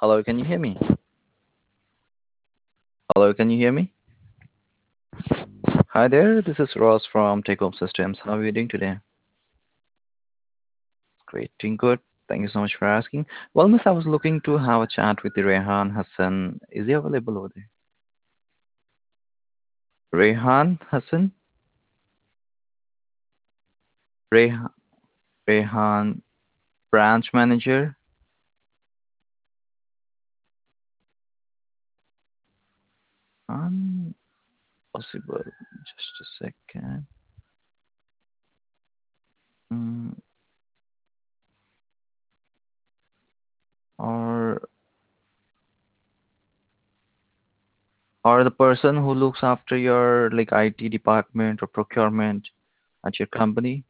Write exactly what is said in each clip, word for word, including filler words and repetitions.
Hello, can you hear me? Hello, can you hear me? Hi there, this is Ross from Take Home Systems. How are you doing today? Great, doing good. Thank you so much for asking. Well, miss, I was looking to have a chat with the Rehan Hassan. Is he available over there? Rehan Hassan? Rehan, Rehan, branch manager? Impossible. Just a second. Mm, or or the person who looks after your like I T department or procurement at your company?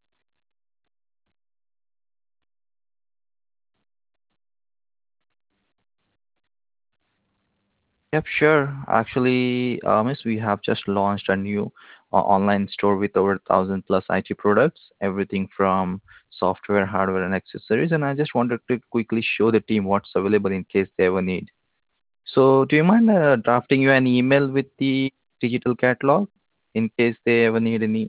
Yep, sure. Actually, uh, Miss, we have just launched a new uh, online store with over thousand plus I T products, everything from software, hardware, and accessories. And I just wanted to quickly show the team what's available in case they ever need. So, do you mind uh, drafting you an email with the digital catalog in case they ever need any?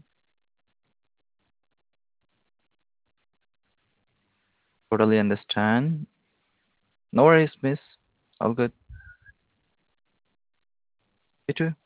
Totally understand. No worries, Miss. All good. You too.